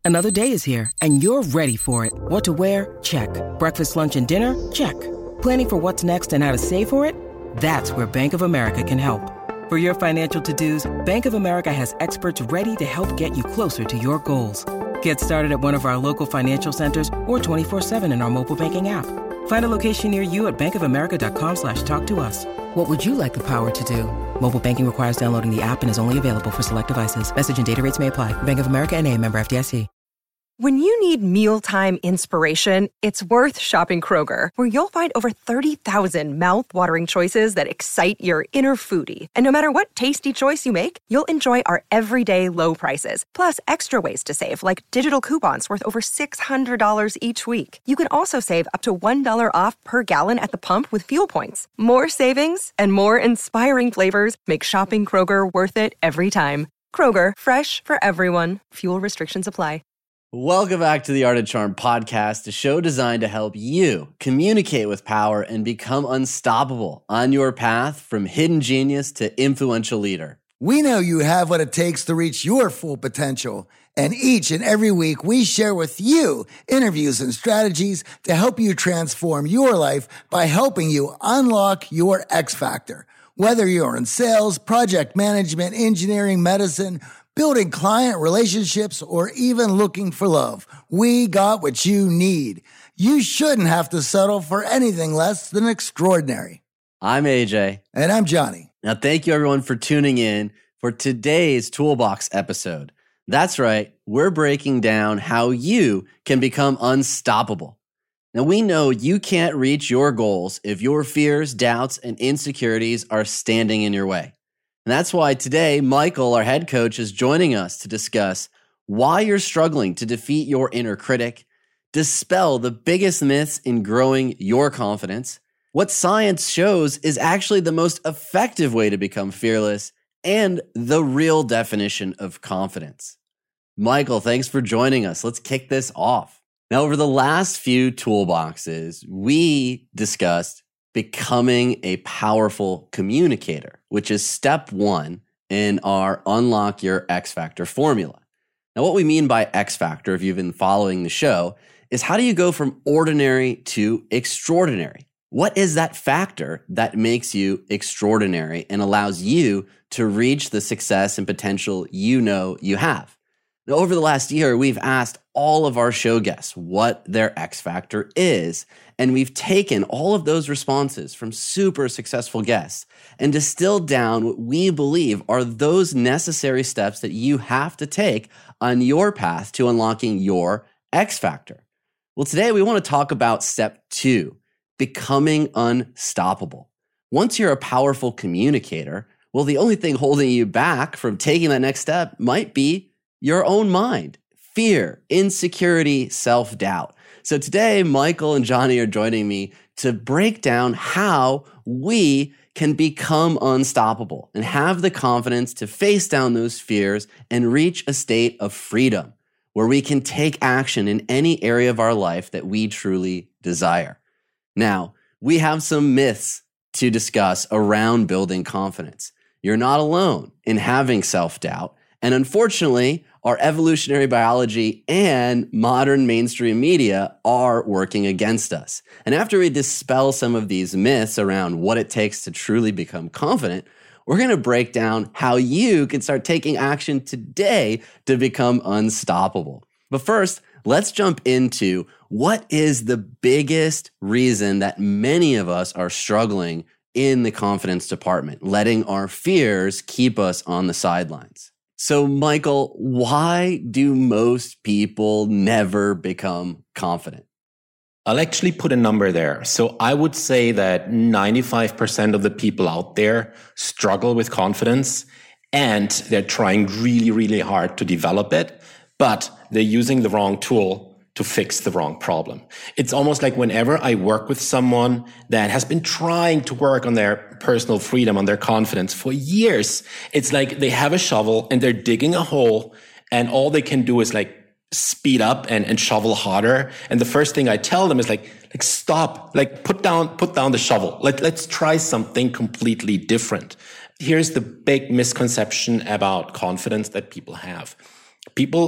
Another day is here, and you're ready for it. What to wear? Check. Breakfast, lunch, and dinner? Check. Planning for what's next and how to save for it? That's where Bank of America can help. For your financial to-dos, Bank of America has experts ready to help get you closer to your goals. Get started at one of our local financial centers or 24/7 in our mobile banking app. Find a location near you at bankofamerica.com/talktous. What would you like the power to do? Mobile banking requires downloading the app and is only available for select devices. Message and data rates may apply. Bank of America N.A., member FDIC. When you need mealtime inspiration, it's worth shopping Kroger, where you'll find over 30,000 mouth-watering choices that excite your inner foodie. And no matter what tasty choice you make, you'll enjoy our everyday low prices, plus extra ways to save, like digital coupons worth over $600 each week. You can also save up to $1 off per gallon at the pump with fuel points. More savings and more inspiring flavors make shopping Kroger worth it every time. Kroger, fresh for everyone. Fuel restrictions apply. Welcome back to the Art of Charm podcast, a show designed to help you communicate with power and become unstoppable on your path from hidden genius to influential leader. We know you have what it takes to reach your full potential. And each and every week, we share with you interviews and strategies to help you transform your life by helping you unlock your X factor. Whether you're in sales, project management, engineering, medicine, building client relationships, or even looking for love, we got what you need. You shouldn't have to settle for anything less than extraordinary. I'm AJ. And I'm Johnny. Now, thank you everyone for tuning in for today's Toolbox episode. That's right, we're breaking down how you can become unstoppable. Now, we know you can't reach your goals if your fears, doubts, and insecurities are standing in your way. And that's why today, Michael, our head coach, is joining us to discuss why you're struggling to defeat your inner critic, dispel the biggest myths in growing your confidence, what science shows is actually the most effective way to become fearless, and the real definition of confidence. Michael, thanks for joining us. Let's kick this off. Now, over the last few toolboxes, we discussed becoming a powerful communicator, which is step one in our Unlock Your X Factor formula. Now, what we mean by X Factor, if you've been following the show, is how do you go from ordinary to extraordinary? What is that factor that makes you extraordinary and allows you to reach the success and potential you know you have? Now, over the last year, we've asked all of our show guests what their X Factor is, and we've taken all of those responses from super successful guests and distilled down what we believe are those necessary steps that you have to take on your path to unlocking your X Factor. Well, today we want to talk about step two, becoming unstoppable. Once you're a powerful communicator, well, the only thing holding you back from taking that next step might be your own mind, fear, insecurity, self-doubt. So today, Michael and Johnny are joining me to break down how we can become unstoppable and have the confidence to face down those fears and reach a state of freedom where we can take action in any area of our life that we truly desire. Now, we have some myths to discuss around building confidence. You're not alone in having self-doubt. And unfortunately, our evolutionary biology and modern mainstream media are working against us. And after we dispel some of these myths around what it takes to truly become confident, we're going to break down how you can start taking action today to become unstoppable. But first, let's jump into what is the biggest reason that many of us are struggling in the confidence department, letting our fears keep us on the sidelines. So, Michael, why do most people never become confident? I'll actually put a number there. So I would say that 95% of the people out there struggle with confidence and they're trying really, really hard to develop it, but they're using the wrong tool to fix the wrong problem. It's almost like whenever I work with someone that has been trying to work on their personal freedom, on their confidence for years, it's like they have a shovel and they're digging a hole and all they can do is like speed up and shovel harder. And the first thing I tell them is like stop, like put down the shovel. Let's try something completely different. Here's the big misconception about confidence that people have. People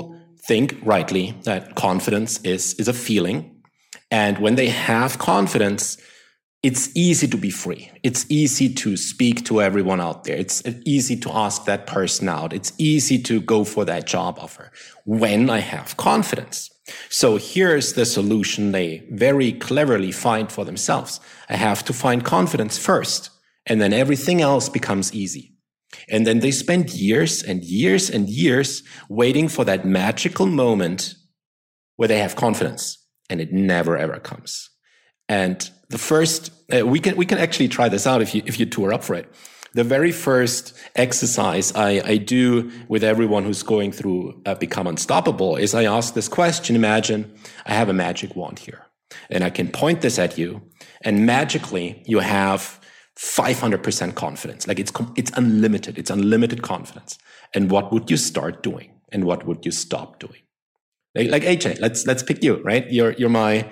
think rightly that confidence is a feeling. And when they have confidence, it's easy to be free. It's easy to speak to everyone out there. It's easy to ask that person out. It's easy to go for that job offer when I have confidence. So here's the solution they very cleverly find for themselves. I have to find confidence first, and then everything else becomes easy. And then they spend years and years and years waiting for that magical moment where they have confidence, and it never ever comes. And the first, we can actually try this out if you two are up for it. The very first exercise I do with everyone who's going through Become Unstoppable is I ask this question. Imagine I have a magic wand here, and I can point this at you, and magically you have 500% confidence. Like it's unlimited. It's unlimited confidence. And what would you start doing? And what would you stop doing? Like AJ, let's pick you, right? You're my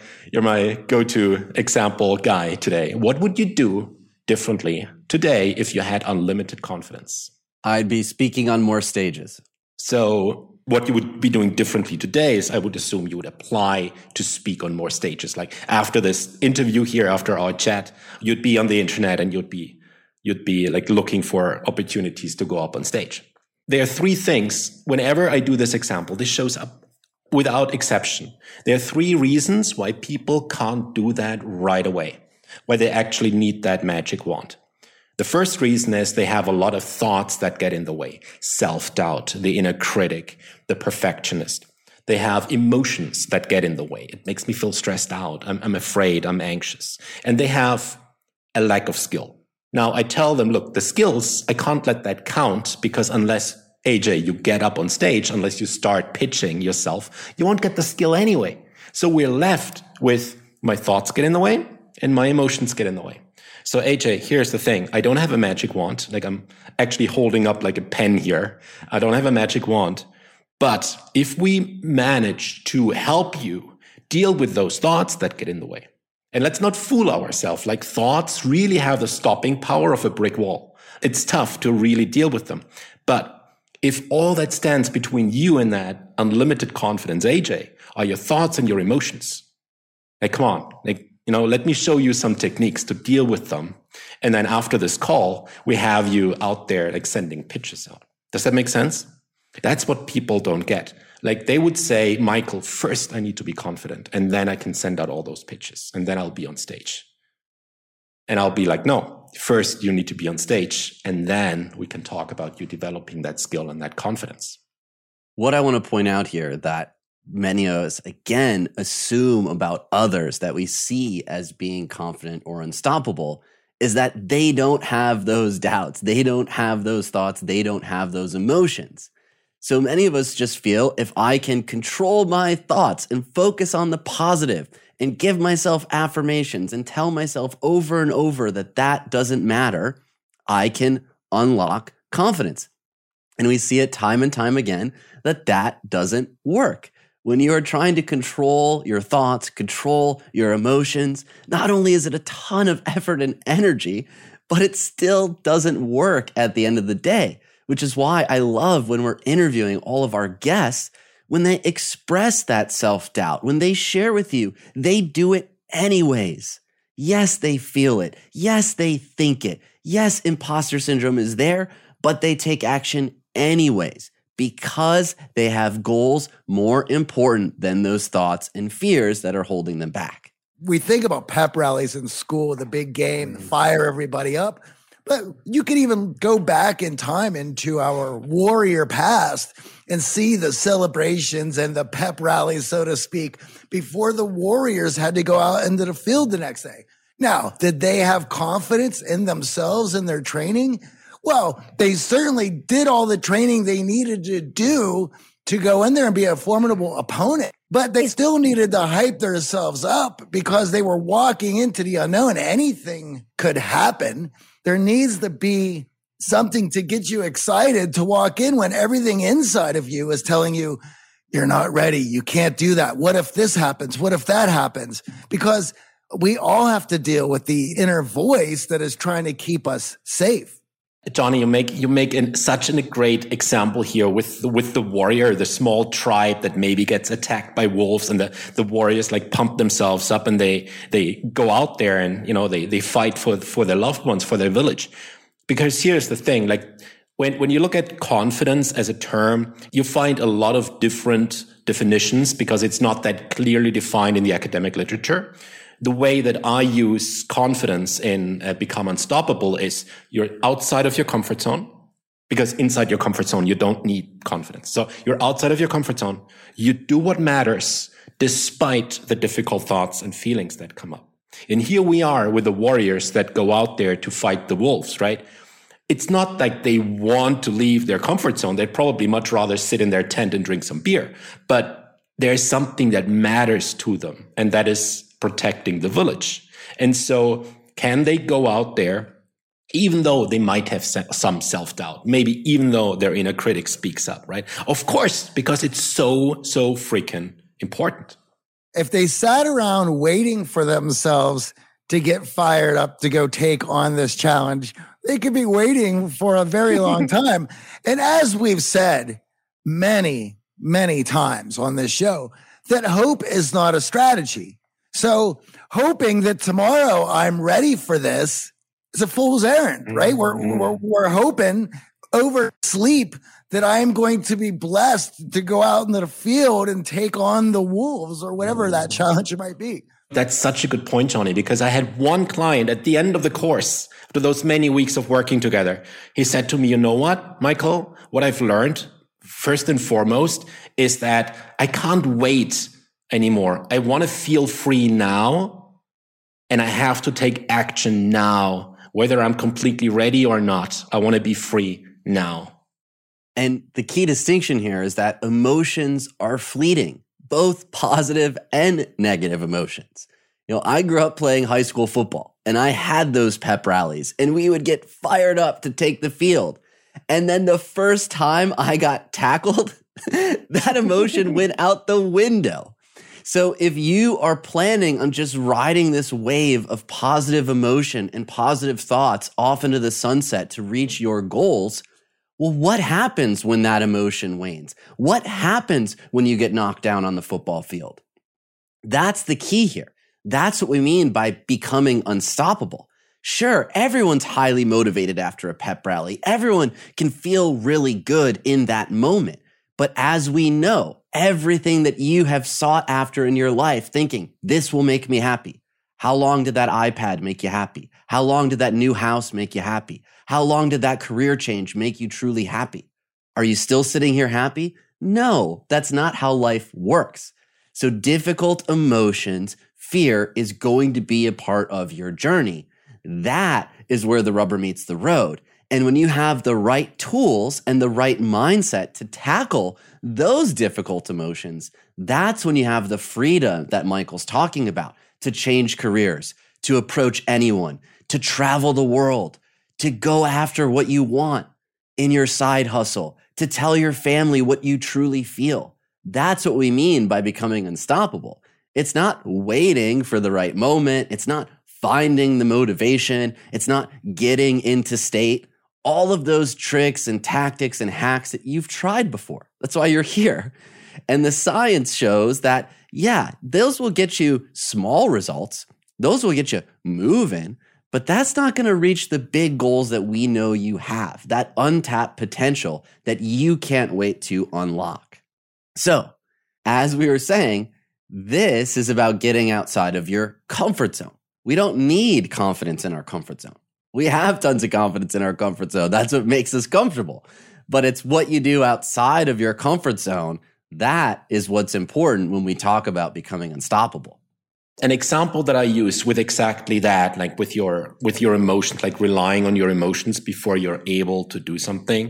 go-to example guy today. What would you do differently today if you had unlimited confidence? I'd be speaking on more stages. So what you would be doing differently today is I would assume you would apply to speak on more stages. Like after this interview here, after our chat, you'd be on the internet and you'd be like looking for opportunities to go up on stage. There are three things. Whenever I do this example, this shows up without exception. There are three reasons why people can't do that right away, why they actually need that magic wand. The first reason is they have a lot of thoughts that get in the way. Self-doubt, the inner critic, the perfectionist. They have emotions that get in the way. It makes me feel stressed out. I'm afraid. I'm anxious. And they have a lack of skill. Now, I tell them, look, the skills, I can't let that count because unless AJ, you get up on stage, unless you start pitching yourself, you won't get the skill anyway. So we're left with my thoughts get in the way and my emotions get in the way. So AJ, here's the thing. I don't have a magic wand. Like I'm actually holding up like a pen here. I don't have a magic wand. But if we manage to help you deal with those thoughts that get in the way, and let's not fool ourselves, like thoughts really have the stopping power of a brick wall. It's tough to really deal with them. But if all that stands between you and that unlimited confidence, AJ, are your thoughts and your emotions, like, come on, like, let me show you some techniques to deal with them. And then after this call, we have you out there, like sending pitches out. Does that make sense? That's what people don't get. Like they would say, Michael, first I need to be confident and then I can send out all those pitches and then I'll be on stage. And I'll be like, no, first you need to be on stage and then we can talk about you developing that skill and that confidence. What I want to point out here that many of us, again, assume about others that we see as being confident or unstoppable is that they don't have those doubts. They don't have those thoughts. They don't have those emotions. So many of us just feel if I can control my thoughts and focus on the positive and give myself affirmations and tell myself over and over that that doesn't matter, I can unlock confidence. And we see it time and time again that that doesn't work. When you are trying to control your thoughts, control your emotions, not only is it a ton of effort and energy, but it still doesn't work at the end of the day, which is why I love when we're interviewing all of our guests, when they express that self-doubt, when they share with you, they do it anyways. Yes, they feel it. Yes, they think it. Yes, imposter syndrome is there, but they take action anyways because they have goals more important than those thoughts and fears that are holding them back. We think about pep rallies in school, the big game, fire everybody up. But you can even go back in time into our warrior past and see the celebrations and the pep rallies, so to speak, before the warriors had to go out into the field the next day. Now, did they have confidence in themselves and their training? Well, they certainly did all the training they needed to do to go in there and be a formidable opponent. But they still needed to hype themselves up because they were walking into the unknown. Anything could happen. There needs to be something to get you excited to walk in when everything inside of you is telling you, you're not ready. You can't do that. What if this happens? What if that happens? Because we all have to deal with the inner voice that is trying to keep us safe. Johnny, you make such a great example here with the warrior, the small tribe that maybe gets attacked by wolves, and the warriors like pump themselves up and they go out there and, they fight for their loved ones, for their village. Because here's the thing, like when you look at confidence as a term, you find a lot of different definitions because it's not that clearly defined in the academic literature. The way that I use confidence in Become Unstoppable is you're outside of your comfort zone, because inside your comfort zone, you don't need confidence. So you're outside of your comfort zone. You do what matters despite the difficult thoughts and feelings that come up. And here we are with the warriors that go out there to fight the wolves, right? It's not like they want to leave their comfort zone. They'd probably much rather sit in their tent and drink some beer. But there's something that matters to them, and that is protecting the village. And so can they go out there, even though they might have some self-doubt, maybe even though their inner critic speaks up, right? Of course, because it's so freaking important. If they sat around waiting for themselves to get fired up to go take on this challenge, they could be waiting for a very long time. And as we've said many, many times on this show, that hope is not a strategy. So hoping that tomorrow I'm ready for this is a fool's errand, right? We're hoping over sleep that I'm going to be blessed to go out into the field and take on the wolves or whatever that challenge might be. That's such a good point, Johnny, because I had one client at the end of the course, after those many weeks of working together, he said to me, you know what, Michael, what I've learned first and foremost is that I can't wait anymore. I want to feel free now, and I have to take action now, whether I'm completely ready or not. I want to be free now. And the key distinction here is that emotions are fleeting, both positive and negative emotions. I grew up playing high school football, and I had those pep rallies, and we would get fired up to take the field. And then the first time I got tackled, that emotion went out the window. So if you are planning on just riding this wave of positive emotion and positive thoughts off into the sunset to reach your goals, well, what happens when that emotion wanes? What happens when you get knocked down on the football field? That's the key here. That's what we mean by becoming unstoppable. Sure, everyone's highly motivated after a pep rally. Everyone can feel really good in that moment. But as we know, everything that you have sought after in your life thinking, this will make me happy. How long did that iPad make you happy? How long did that new house make you happy? How long did that career change make you truly happy? Are you still sitting here happy? No, that's not how life works. So difficult emotions, fear is going to be a part of your journey. That is where the rubber meets the road. And when you have the right tools and the right mindset to tackle those difficult emotions, that's when you have the freedom that Michael's talking about to change careers, to approach anyone, to travel the world, to go after what you want in your side hustle, to tell your family what you truly feel. That's what we mean by becoming unstoppable. It's not waiting for the right moment. It's not finding the motivation. It's not getting into state. All of those tricks and tactics and hacks that you've tried before. That's why you're here. And the science shows that, yeah, those will get you small results. Those will get you moving, but that's not going to reach the big goals that we know you have, that untapped potential that you can't wait to unlock. So, as we were saying, this is about getting outside of your comfort zone. We don't need confidence in our comfort zone. We have tons of confidence in our comfort zone. That's what makes us comfortable. But it's what you do outside of your comfort zone. That is what's important when we talk about becoming unstoppable. An example that I use with exactly that, like with your emotions, like relying on your emotions before you're able to do something.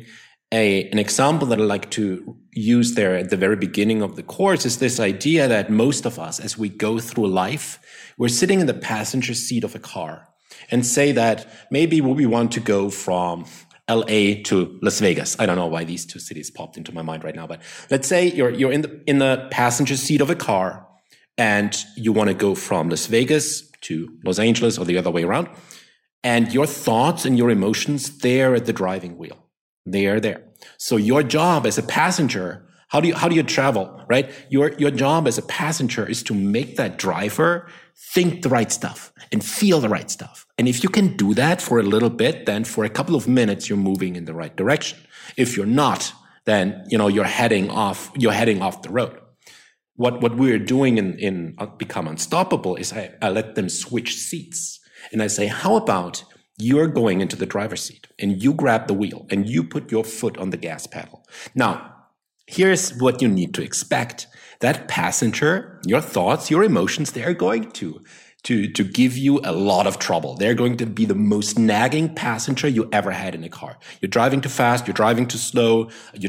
An example that I like to use there at the very beginning of the course is this idea that most of us, as we go through life, we're sitting in the passenger seat of a car. And say that maybe we want to go from LA to Las Vegas. I don't know why these two cities popped into my mind right now, but let's say you're in the passenger seat of a car and you want to go from Las Vegas to Los Angeles or the other way around. And your thoughts and your emotions, they're at the driving wheel. They are there. So your job as a passenger, how do you travel, right? Your job as a passenger is to make that driver think the right stuff and feel the right stuff. And if you can do that for a little bit, then for a couple of minutes, you're moving in the right direction. If you're not, then, you're heading off the road. What we're doing in Become Unstoppable is I let them switch seats. And I say, how about you're going into the driver's seat and you grab the wheel and you put your foot on the gas pedal. Now, here's what you need to expect. That passenger, your thoughts, your emotions, they're going to give you a lot of trouble. They're going to be the most nagging passenger you ever had in a car. You're driving too fast. You're driving too slow. You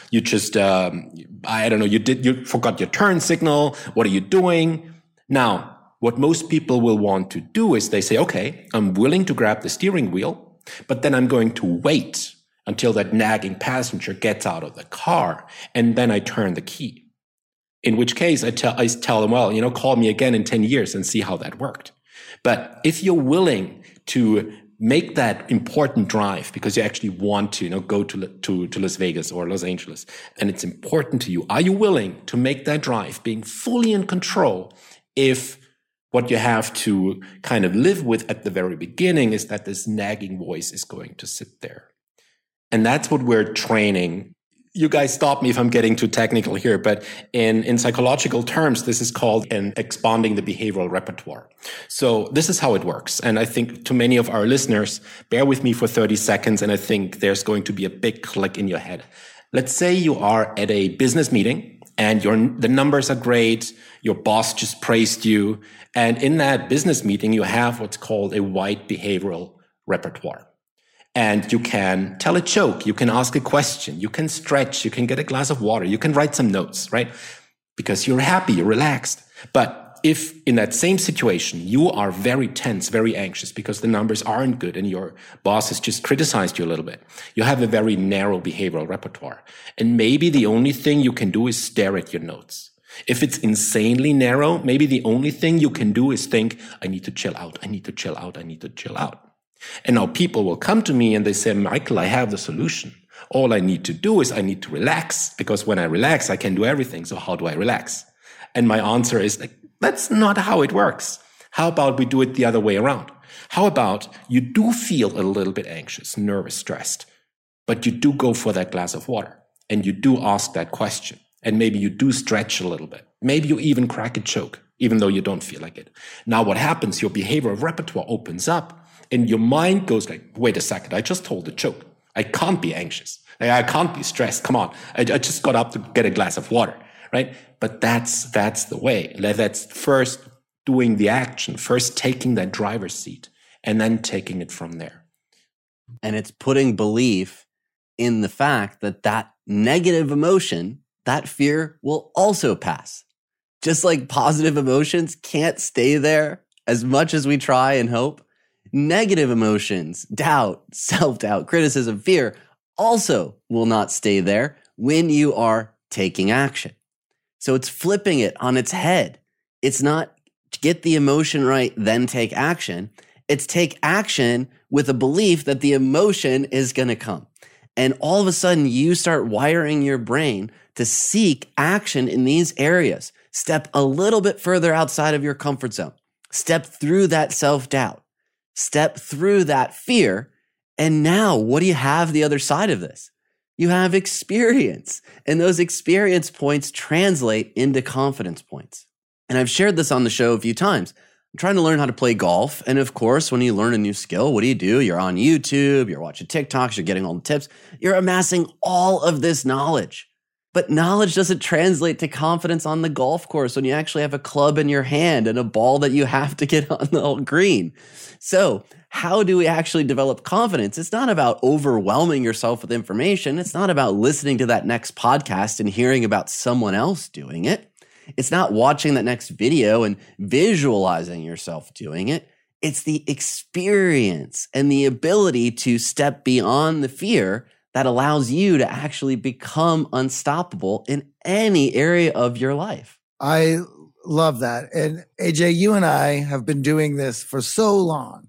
forgot your turn signal. What are you doing? Now, what most people will want to do is they say, okay, I'm willing to grab the steering wheel, but then I'm going to wait until that nagging passenger gets out of the car, and then I turn the key. In which case, I tell them, well, call me again in 10 years and see how that worked. But if you're willing to make that important drive because you actually want to, go to Las Vegas or Los Angeles, and it's important to you, are you willing to make that drive, being fully in control, if what you have to kind of live with at the very beginning is that this nagging voice is going to sit there? And that's what we're training. You guys stop me if I'm getting too technical here, but in psychological terms, this is called expanding the behavioral repertoire. So this is how it works. And I think to many of our listeners, bear with me for 30 seconds, and I think there's going to be a big click in your head. Let's say you are at a business meeting and the numbers are great. Your boss just praised you. And in that business meeting, you have what's called a wide behavioral repertoire. And you can tell a joke, you can ask a question, you can stretch, you can get a glass of water, you can write some notes, right? Because you're happy, you're relaxed. But if in that same situation, you are very tense, very anxious because the numbers aren't good and your boss has just criticized you a little bit, you have a very narrow behavioral repertoire. And maybe the only thing you can do is stare at your notes. If it's insanely narrow, maybe the only thing you can do is think, I need to chill out, I need to chill out, I need to chill out. And now people will come to me and they say, Michael, I have the solution. All I need to do is I need to relax, because when I relax, I can do everything. So how do I relax? And my answer is, that's not how it works. How about we do it the other way around? How about you do feel a little bit anxious, nervous, stressed, but you do go for that glass of water and you do ask that question. And maybe you do stretch a little bit. Maybe you even crack a joke, even though you don't feel like it. Now what happens? Your behavioral repertoire opens up. And your mind goes like, wait a second, I just told a joke. I can't be anxious. I can't be stressed. Come on. I just got up to get a glass of water, right? But that's the way. That's first doing the action, first taking that driver's seat, and then taking it from there. And it's putting belief in the fact that negative emotion, that fear will also pass. Just like positive emotions can't stay there as much as we try and hope, negative emotions, doubt, self-doubt, criticism, fear also will not stay there when you are taking action. So it's flipping it on its head. It's not get the emotion right, then take action. It's take action with a belief that the emotion is going to come. And all of a sudden you start wiring your brain to seek action in these areas. Step a little bit further outside of your comfort zone. Step through that self-doubt. Step through that fear. And now what do you have the other side of this? You have experience. And those experience points translate into confidence points. And I've shared this on the show a few times. I'm trying to learn how to play golf. And of course, when you learn a new skill, what do? You're on YouTube, you're watching TikToks, you're getting all the tips. You're amassing all of this knowledge. But knowledge doesn't translate to confidence on the golf course when you actually have a club in your hand and a ball that you have to get on the green. So how do we actually develop confidence? It's not about overwhelming yourself with information. It's not about listening to that next podcast and hearing about someone else doing it. It's not watching that next video and visualizing yourself doing it. It's the experience and the ability to step beyond the fear that allows you to actually become unstoppable in any area of your life. I love that. And AJ, you and I have been doing this for so long.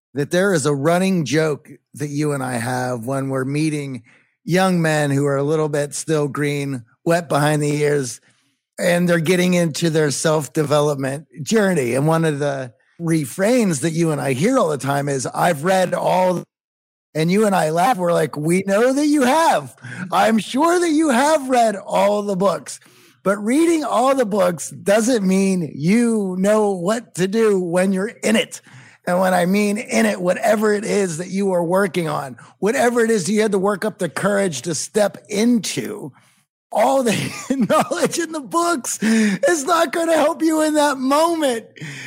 that there is a running joke that you and I have when we're meeting young men who are a little bit still green, wet behind the ears, and they're getting into their self-development journey. And one of the refrains that you and I hear all the time is, I've read all, and you and I laugh. We're like, we know that you have. I'm sure that you have read all the books. But reading all the books doesn't mean you know what to do when you're in it. And when I mean in it, whatever it is that you are working on, whatever it is you had to work up the courage to step into, all the knowledge in the books is not going to help you in that moment.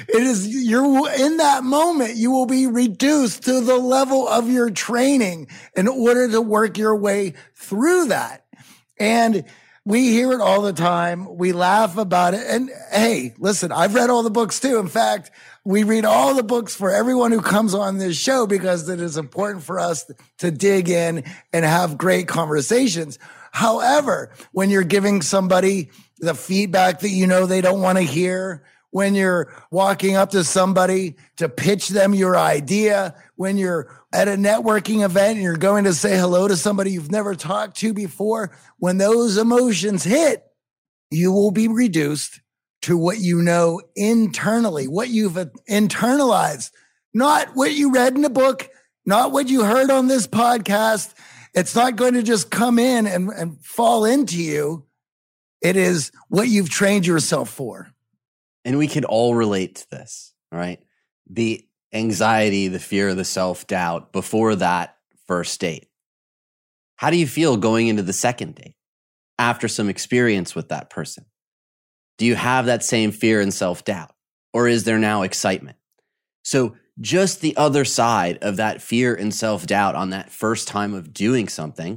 You're in that moment, you will be reduced to the level of your training in order to work your way through that. And we hear it all the time. We laugh about it. And hey, listen, I've read all the books too. In fact, we read all the books for everyone who comes on this show because it is important for us to dig in and have great conversations. However, when you're giving somebody the feedback that you know they don't want to hear, when you're walking up to somebody to pitch them your idea, when you're at a networking event and you're going to say hello to somebody you've never talked to before, when those emotions hit, you will be reduced to what you know internally, what you've internalized, not what you read in a book, not what you heard on this podcast. It's not going to just come in and fall into you. It is what you've trained yourself for. And we could all relate to this, right? The anxiety, the fear, the self-doubt before that first date. How do you feel going into the second date after some experience with that person? Do you have that same fear and self-doubt? Or is there now excitement? So just the other side of that fear and self-doubt on that first time of doing something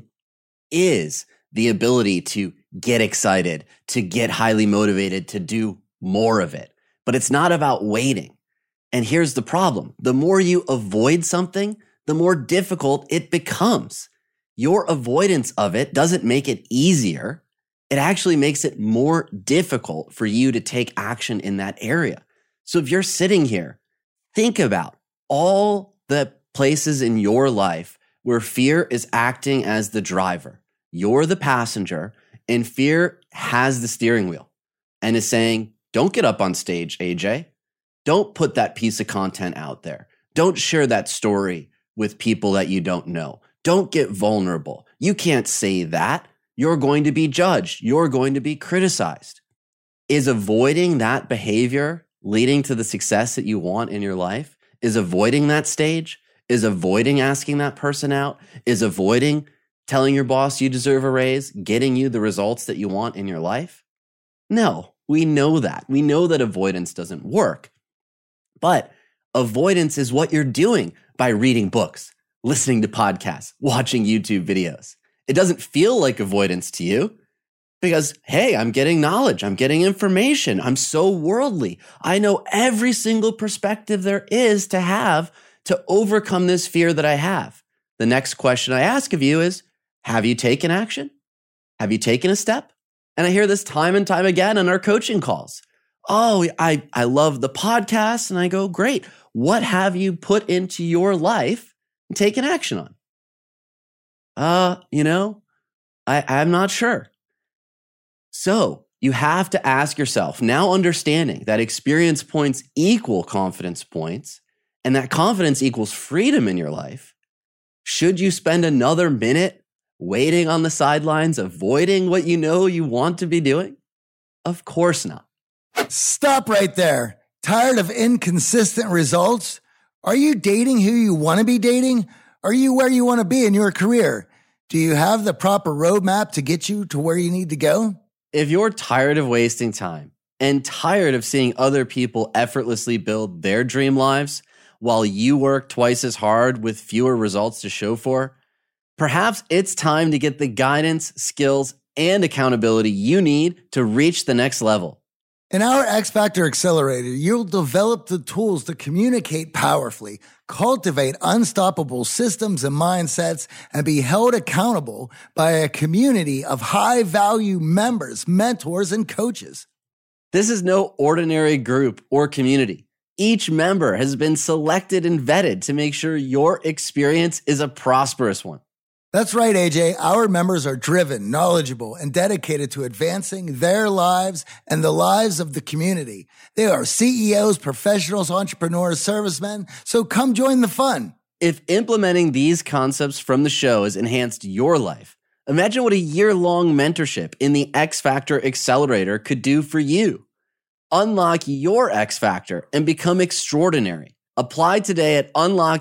is the ability to get excited, to get highly motivated, to do more of it. But it's not about waiting. And here's the problem. The more you avoid something, the more difficult it becomes. Your avoidance of it doesn't make it easier. It actually makes it more difficult for you to take action in that area. So if you're sitting here, think about all the places in your life where fear is acting as the driver. You're the passenger, and fear has the steering wheel and is saying, don't get up on stage, AJ. Don't put that piece of content out there. Don't share that story with people that you don't know. Don't get vulnerable. You can't say that. You're going to be judged. You're going to be criticized. Is avoiding that behavior leading to the success that you want in your life? Is avoiding that stage? Is avoiding asking that person out? Is avoiding telling your boss you deserve a raise, getting you the results that you want in your life? No, we know that. We know that avoidance doesn't work. But avoidance is what you're doing by reading books, listening to podcasts, watching YouTube videos. It doesn't feel like avoidance to you because, hey, I'm getting knowledge. I'm getting information. I'm so worldly. I know every single perspective there is to have to overcome this fear that I have. The next question I ask of you is, have you taken action? Have you taken a step? And I hear this time and time again on our coaching calls. Oh, I love the podcast. And I go, great. What have you put into your life and taken action on? I'm not sure. So you have to ask yourself, now understanding that experience points equal confidence points and that confidence equals freedom in your life, should you spend another minute waiting on the sidelines, avoiding what you know you want to be doing? Of course not. Stop right there. Tired of inconsistent results? Are you dating who you want to be dating? Are you where you want to be in your career? Do you have the proper roadmap to get you to where you need to go? If you're tired of wasting time and tired of seeing other people effortlessly build their dream lives while you work twice as hard with fewer results to show for, perhaps it's time to get the guidance, skills, and accountability you need to reach the next level. In our X Factor Accelerator, you'll develop the tools to communicate powerfully, cultivate unstoppable systems and mindsets, and be held accountable by a community of high-value members, mentors, and coaches. This is no ordinary group or community. Each member has been selected and vetted to make sure your experience is a prosperous one. That's right, AJ. Our members are driven, knowledgeable, and dedicated to advancing their lives and the lives of the community. They are CEOs, professionals, entrepreneurs, servicemen. So come join the fun. If implementing these concepts from the show has enhanced your life, imagine what a year-long mentorship in the X Factor Accelerator could do for you. Unlock your X Factor and become extraordinary. Apply today at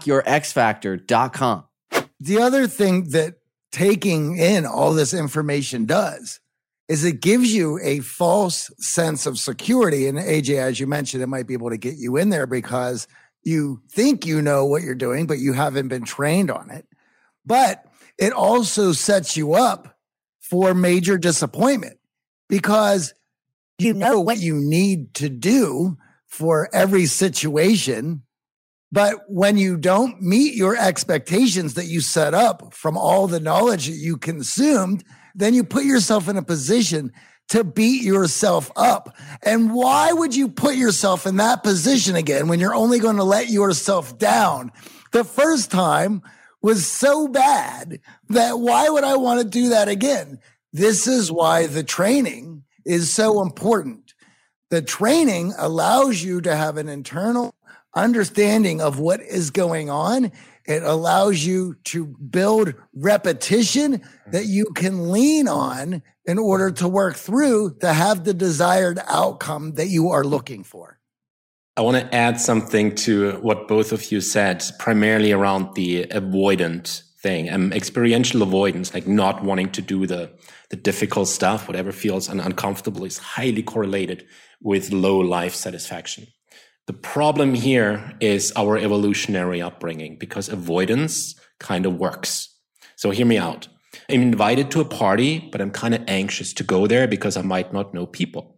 unlockyourxfactor.com. The other thing that taking in all this information does is it gives you a false sense of security. And AJ, as you mentioned, it might be able to get you in there because you think you know what you're doing, but you haven't been trained on it. But it also sets you up for major disappointment because you know what you need to do for every situation. But when you don't meet your expectations that you set up from all the knowledge that you consumed, then you put yourself in a position to beat yourself up. And why would you put yourself in that position again when you're only going to let yourself down? The first time was so bad that why would I want to do that again? This is why the training is so important. The training allows you to have an internal understanding of what is going on. It allows you to build repetition that you can lean on in order to work through to have the desired outcome that you are looking for. I want to add something to what both of you said, primarily around the avoidant thing. Experiential avoidance, like not wanting to do the difficult stuff, whatever feels uncomfortable, is highly correlated with low life satisfaction. The problem here is our evolutionary upbringing, because avoidance kind of works. So hear me out. I'm invited to a party, but I'm kind of anxious to go there because I might not know people.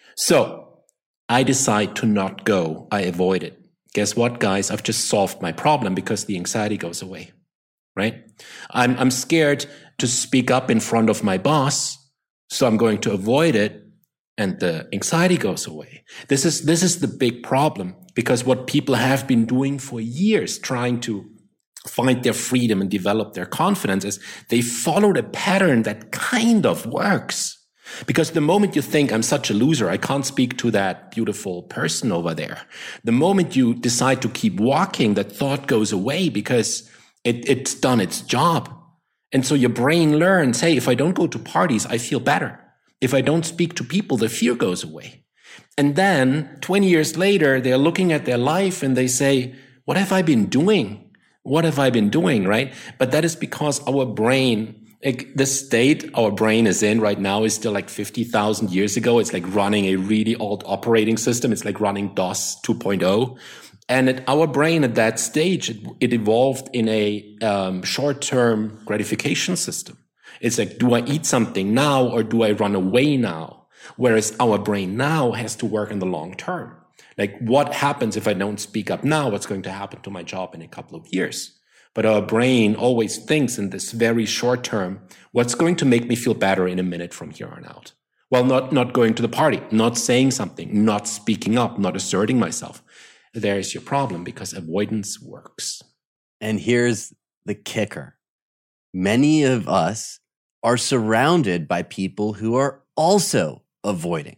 So I decide to not go. I avoid it. Guess what, guys? I've just solved my problem because the anxiety goes away, right? I'm scared to speak up in front of my boss, so I'm going to avoid it. And the anxiety goes away. This is the big problem, because what people have been doing for years, trying to find their freedom and develop their confidence, is they followed a pattern that kind of works. Because the moment you think, I'm such a loser, I can't speak to that beautiful person over there, the moment you decide to keep walking, that thought goes away because it's done its job. And so your brain learns, hey, if I don't go to parties, I feel better. If I don't speak to people, the fear goes away. And then 20 years later, they're looking at their life and they say, what have I been doing? What have I been doing, right? But that is because our brain, like the state our brain is in right now is still like 50,000 years ago. It's like running a really old operating system. It's like running DOS 2.0. And our brain at that stage, it evolved in a short-term gratification system. It's like, do I eat something now or do I run away now? Whereas our brain now has to work in the long term. Like, what happens if I don't speak up now? What's going to happen to my job in a couple of years? But our brain always thinks in this very short term, what's going to make me feel better in a minute from here on out? Well, not going to the party, not saying something, not speaking up, not asserting myself. There's your problem, because avoidance works. And here's the kicker. Many of us are surrounded by people who are also avoiding.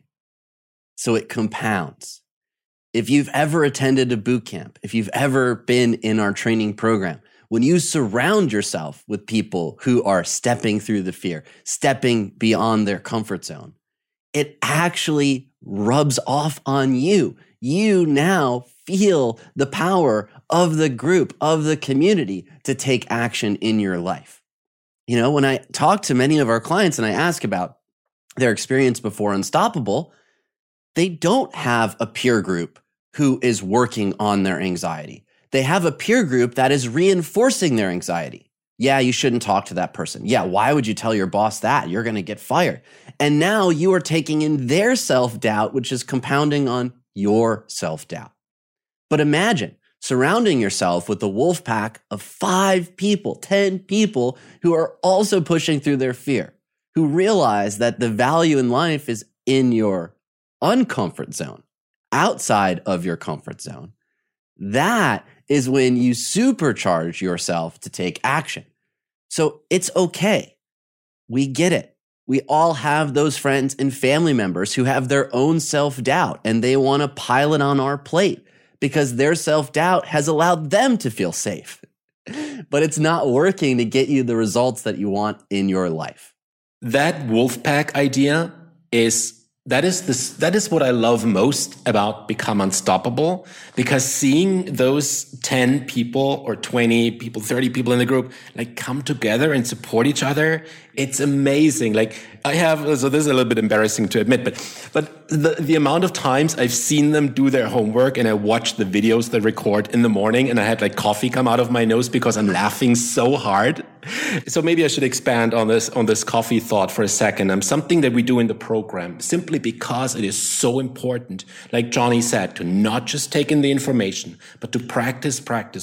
So it compounds. If you've ever attended a boot camp, if you've ever been in our training program, when you surround yourself with people who are stepping through the fear, stepping beyond their comfort zone, it actually rubs off on you. You now feel the power of the group, of the community to take action in your life. You know, when I talk to many of our clients and I ask about their experience before Unstoppable, they don't have a peer group who is working on their anxiety. They have a peer group that is reinforcing their anxiety. Yeah, you shouldn't talk to that person. Yeah, why would you tell your boss that? You're going to get fired. And now you are taking in their self-doubt, which is compounding on your self-doubt. But imagine surrounding yourself with a wolf pack of 5 people, 10 people who are also pushing through their fear, who realize that the value in life is in your uncomfort zone. outside of your comfort zone, that is when you supercharge yourself to take action. So it's okay. We get it. We all have those friends and family members who have their own self-doubt and they want to pile it on our plate because their self-doubt has allowed them to feel safe. But it's not working to get you the results that you want in your life. That Wolfpack idea that is what I love most about Become Unstoppable, because seeing those 10 people or 20 people, 30 people in the group, like come together and support each other, it's amazing. Like so this is a little bit embarrassing to admit, but the amount of times I've seen them do their homework and I watch the videos they record in the morning and I had like coffee come out of my nose because I'm laughing so hard. So maybe I should expand on this coffee thought for a second. Something that we do in the program simply because it is so important, like Johnny said, to not just take in the information, but to practice.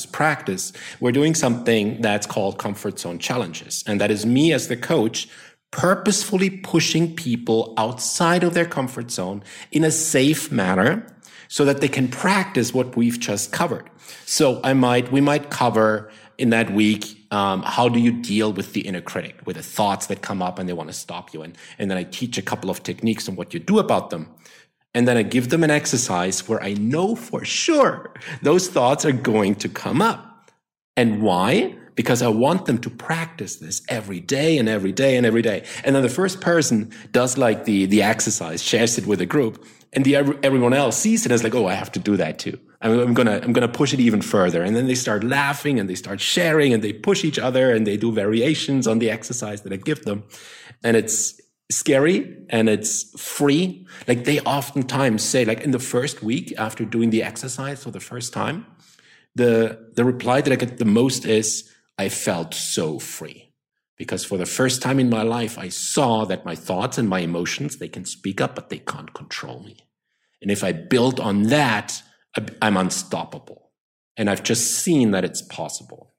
We're doing something that's called comfort zone challenges. And that is me as the coach purposefully pushing people outside of their comfort zone in a safe manner so that they can practice what we've just covered. So we might cover in that week, how do you deal with the inner critic, with the thoughts that come up and they want to stop you? And then I teach a couple of techniques on what you do about them. And then I give them an exercise where I know for sure those thoughts are going to come up. And why? Because I want them to practice this every day and every day and every day. And then the first person does like the exercise, shares it with a group, and everyone else sees it as like, oh, I have to do that too. I'm gonna push it even further. And then they start laughing and they start sharing and they push each other and they do variations on the exercise that I give them. And it's scary and it's free. Like they oftentimes say, like in the first week after doing the exercise for the first time, the reply that I get the most is, I felt so free. Because for the first time in my life, I saw that my thoughts and my emotions, they can speak up, but they can't control me. And if I build on that, I'm unstoppable. And I've just seen that it's possible.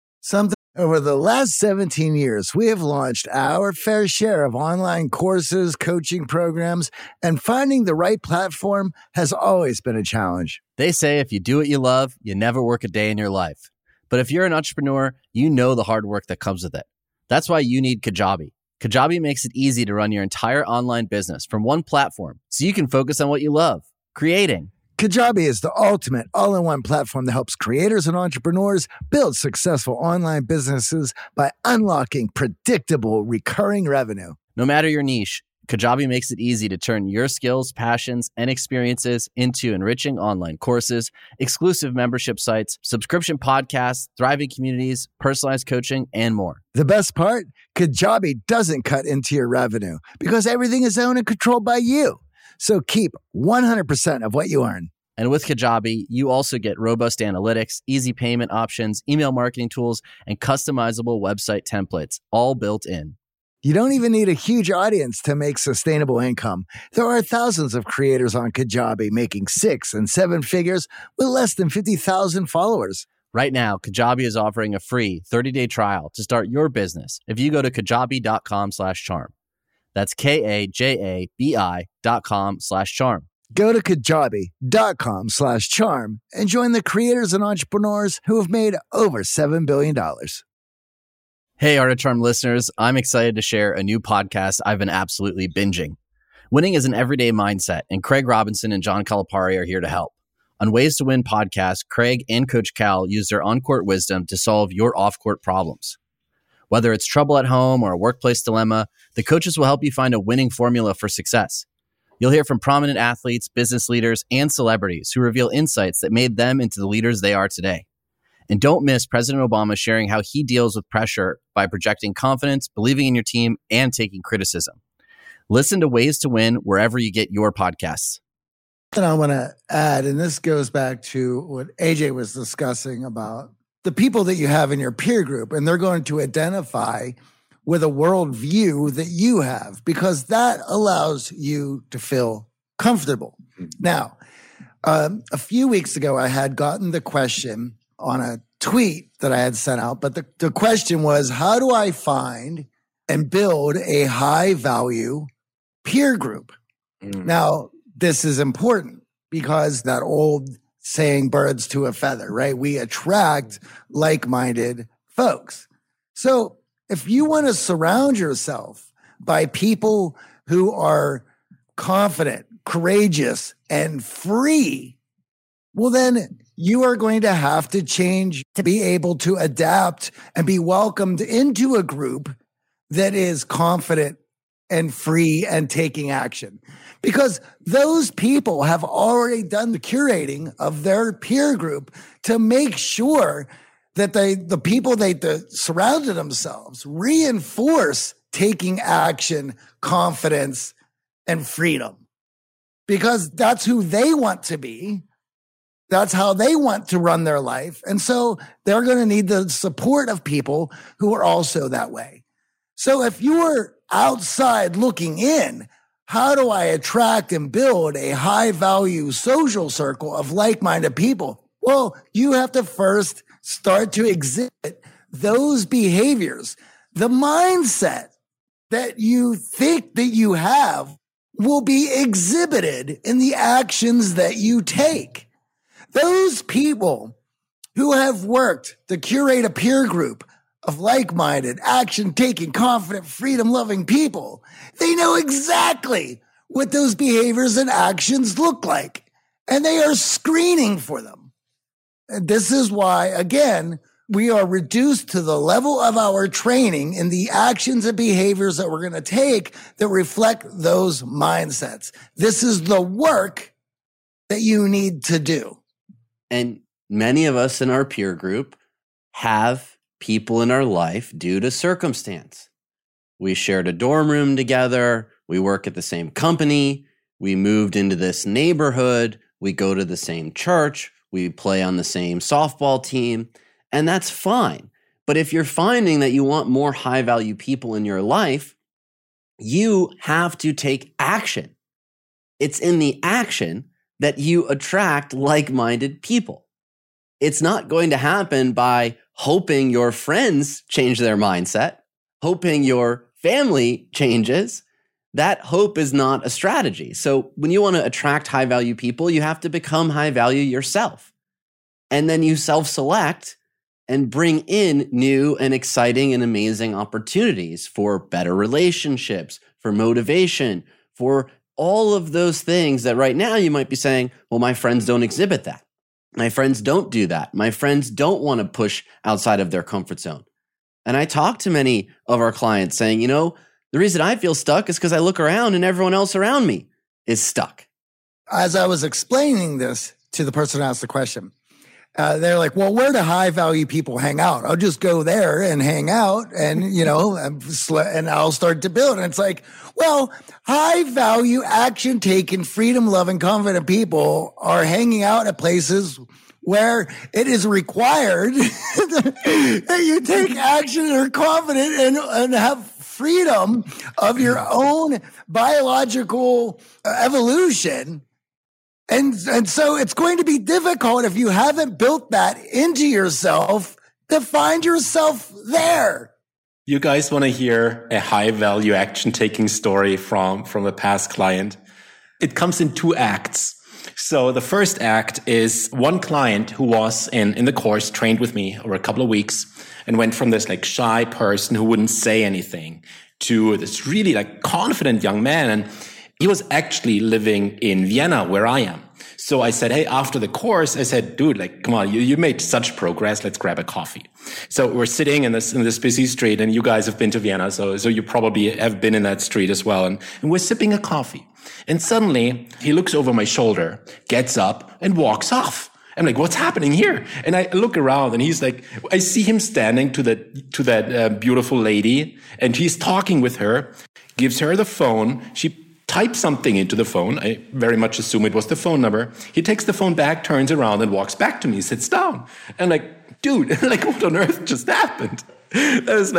Over the last 17 years, we have launched our fair share of online courses, coaching programs, and finding the right platform has always been a challenge. They say if you do what you love, you never work a day in your life. But if you're an entrepreneur, you know the hard work that comes with it. That's why you need Kajabi. Kajabi makes it easy to run your entire online business from one platform so you can focus on what you love, creating. Kajabi is the ultimate all-in-one platform that helps creators and entrepreneurs build successful online businesses by unlocking predictable recurring revenue. No matter your niche, Kajabi makes it easy to turn your skills, passions, and experiences into enriching online courses, exclusive membership sites, subscription podcasts, thriving communities, personalized coaching, and more. The best part? Kajabi doesn't cut into your revenue because everything is owned and controlled by you. So keep 100% of what you earn. And with Kajabi, you also get robust analytics, easy payment options, email marketing tools, and customizable website templates, all built in. You don't even need a huge audience to make sustainable income. There are thousands of creators on Kajabi making 6 and 7 figures with less than 50,000 followers. Right now, Kajabi is offering a free 30-day trial to start your business if you go to kajabi.com/charm. That's KAJABI.com/charm. Go to kajabi.com/charm and join the creators and entrepreneurs who have made over $7 billion. Hey, Art of Charm listeners, I'm excited to share a new podcast I've been absolutely binging. Winning is an everyday mindset, and Craig Robinson and John Calipari are here to help. On Ways to Win podcast, Craig and Coach Cal use their on-court wisdom to solve your off-court problems. Whether it's trouble at home or a workplace dilemma, the coaches will help you find a winning formula for success. You'll hear from prominent athletes, business leaders, and celebrities who reveal insights that made them into the leaders they are today. And don't miss President Obama sharing how he deals with pressure by projecting confidence, believing in your team, and taking criticism. Listen to Ways to Win wherever you get your podcasts. And I want to add, and this goes back to what AJ was discussing about the people that you have in your peer group, and they're going to identify with a worldview that you have because that allows you to feel comfortable. Now, a few weeks ago, I had gotten the question on a tweet that I had sent out, but the question was, how do I find and build a high value peer group? Now, this is important because that old saying, birds to a feather, right? We attract like-minded folks. So if you want to surround yourself by people who are confident, courageous, and free, well, then you are going to have to change to be able to adapt and be welcomed into a group that is confident and free and taking action. Because those people have already done the curating of their peer group to make sure that the people they surrounded themselves reinforce taking action, confidence, and freedom. Because that's who they want to be. That's how they want to run their life. And so they're going to need the support of people who are also that way. So if you're outside looking in, how do I attract and build a high value social circle of like-minded people? Well, you have to first start to exhibit those behaviors. The mindset that you think that you have will be exhibited in the actions that you take. Those people who have worked to curate a peer group of like-minded, action-taking, confident, freedom-loving people, they know exactly what those behaviors and actions look like, and they are screening for them. And this is why, again, we are reduced to the level of our training in the actions and behaviors that we're going to take that reflect those mindsets. This is the work that you need to do. And many of us in our peer group have people in our life due to circumstance. We shared a dorm room together. We work at the same company. We moved into this neighborhood. We go to the same church. We play on the same softball team. And that's fine. But if you're finding that you want more high value people in your life, you have to take action. It's in the action that you attract like-minded people. It's not going to happen by hoping your friends change their mindset, hoping your family changes. That hope is not a strategy. So when you want to attract high-value people, you have to become high-value yourself. And then you self-select and bring in new and exciting and amazing opportunities for better relationships, for motivation, for all of those things that right now you might be saying, well, my friends don't exhibit that. My friends don't do that. My friends don't want to push outside of their comfort zone. And I talk to many of our clients saying, the reason I feel stuck is because I look around and everyone else around me is stuck. As I was explaining this to the person who asked the question, they're like, well, where do high value people hang out? I'll just go there and hang out and, and I'll start to build. And it's like, well, high value, action taking, freedom loving, confident people are hanging out at places where it is required that you take action and are confident and have freedom of your own biological evolution. And so it's going to be difficult if you haven't built that into yourself to find yourself there. You guys want to hear a high value action taking story from a past client? It comes in 2 acts. So the first act is one client who was in the course, trained with me over a couple of weeks, and went from this shy person who wouldn't say anything to this really confident young man. And he was actually living in Vienna, where I am. So I said, hey, after the course, I said, dude, come on, you made such progress. Let's grab a coffee. So we're sitting in this busy street, and you guys have been to Vienna. So you probably have been in that street as well. And we're sipping a coffee. And suddenly he looks over my shoulder, gets up and walks off. I'm like, what's happening here? And I look around, and he's like, I see him standing to that beautiful lady, and he's talking with her, gives her the phone. She types something into the phone. I very much assume it was the phone number. He takes the phone back, turns around, and walks back to me, sits down. And dude, what on earth just happened? That was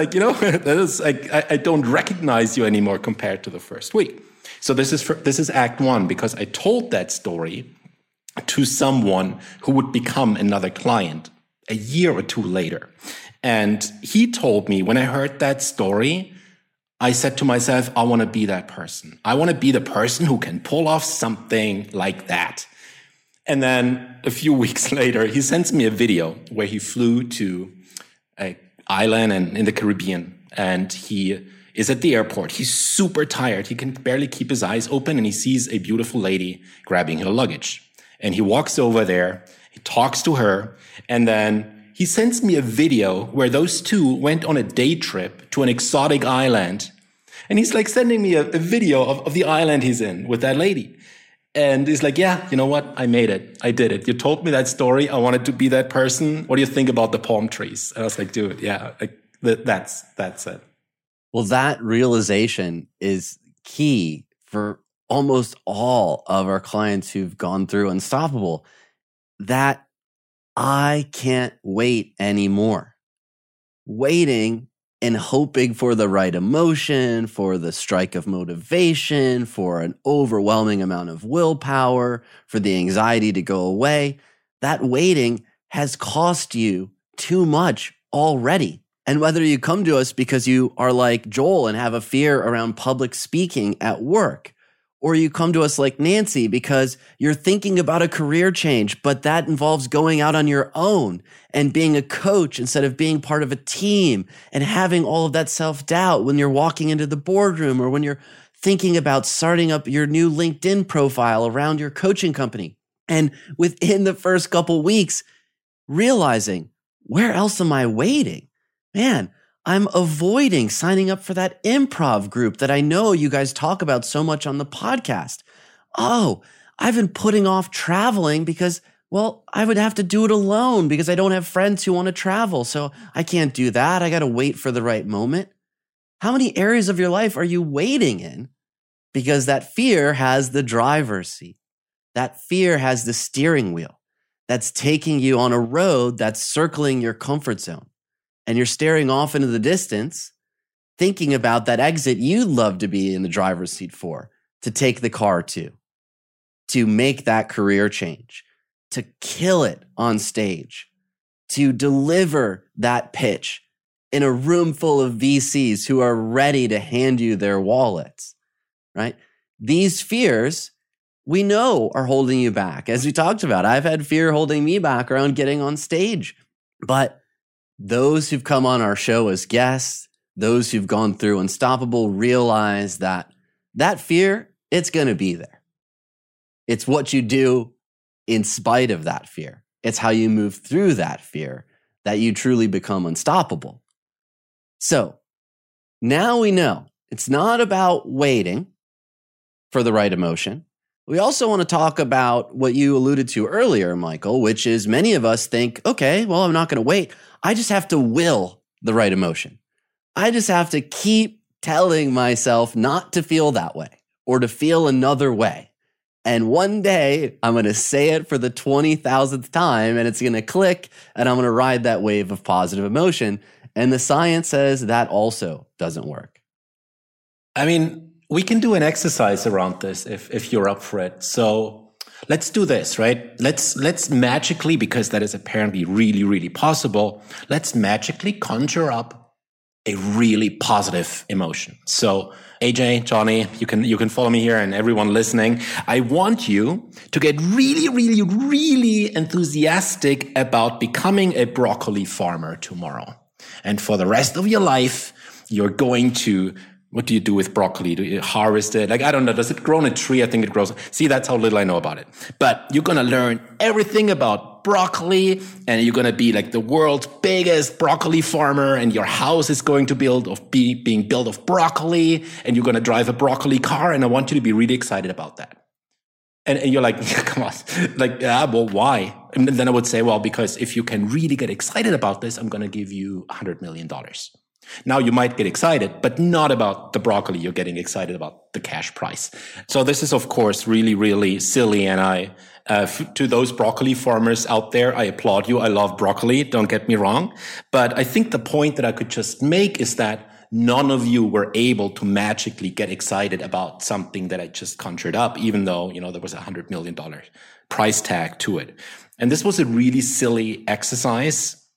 I don't recognize you anymore compared to the first week. So this is act 1, because I told that story to someone who would become another client a year or 2 later. And he told me, when I heard that story, I said to myself, I want to be that person. I want to be the person who can pull off something like that. And then a few weeks later, he sends me a video where he flew to an island in the Caribbean, and he is at the airport. He's super tired. He can barely keep his eyes open, and he sees a beautiful lady grabbing her luggage. And he walks over there, he talks to her, and then he sends me a video where those two went on a day trip to an exotic island. And he's like sending me a video of the island he's in with that lady. And he's like, yeah, you know what? I made it. I did it. You told me that story. I wanted to be that person. What do you think about the palm trees? And I was like, dude, yeah, like, that's it. Well, that realization is key for almost all of our clients who've gone through Unstoppable, that I can't wait anymore. Waiting and hoping for the right emotion, for the strike of motivation, for an overwhelming amount of willpower, for the anxiety to go away. That waiting has cost you too much already. And whether you come to us because you are like Joel and have a fear around public speaking at work, or you come to us like Nancy because you're thinking about a career change, but that involves going out on your own and being a coach instead of being part of a team, and having all of that self-doubt when you're walking into the boardroom, or when you're thinking about starting up your new LinkedIn profile around your coaching company. And within the first couple weeks, realizing, where else am I waiting? Man, I'm avoiding signing up for that improv group that I know you guys talk about so much on the podcast. Oh, I've been putting off traveling because, well, I would have to do it alone because I don't have friends who want to travel. So I can't do that. I got to wait for the right moment. How many areas of your life are you waiting in? Because that fear has the driver's seat. That fear has the steering wheel that's taking you on a road that's circling your comfort zone. And you're staring off into the distance, thinking about that exit you'd love to be in the driver's seat for, to take the car to make that career change, to kill it on stage, to deliver that pitch in a room full of VCs who are ready to hand you their wallets, right? These fears we know are holding you back. As we talked about, I've had fear holding me back around getting on stage, but those who've come on our show as guests, those who've gone through Unstoppable, realize that that fear, it's going to be there. It's what you do in spite of that fear. It's how you move through that fear that you truly become unstoppable. So now we know it's not about waiting for the right emotion. We also want to talk about what you alluded to earlier, Michael, which is many of us think, okay, well, I'm not going to wait. I just have to will the right emotion. I just have to keep telling myself not to feel that way or to feel another way. And one day I'm going to say it for the 20,000th time and it's going to click and I'm going to ride that wave of positive emotion. And the science says that also doesn't work. I mean, we can do an exercise around this if you're up for it. So let's do this, right? Let's magically, because that is apparently really, really possible, let's magically conjure up a really positive emotion. So AJ, Johnny, you can follow me here, and everyone listening. I want you to get really, really, really enthusiastic about becoming a broccoli farmer tomorrow. And for the rest of your life, you're going to, what do you do with broccoli? Do you harvest it? Like, I don't know. Does it grow on a tree? I think it grows. See, that's how little I know about it. But you're going to learn everything about broccoli, and you're going to be like the world's biggest broccoli farmer, and your house is going to being built of broccoli, and you're going to drive a broccoli car. And I want you to be really excited about that. And you're like, come on, like, yeah, well, why? And then I would say, well, because if you can really get excited about this, I'm going to give you $100 million. Now you might get excited, but not about the broccoli. You're getting excited about the cash price. So this is, of course, really, really silly. And to those broccoli farmers out there, I applaud you. I love broccoli. Don't get me wrong. But I think the point that I could just make is that none of you were able to magically get excited about something that I just conjured up, even though, there was $100 million price tag to it. And this was a really silly exercise.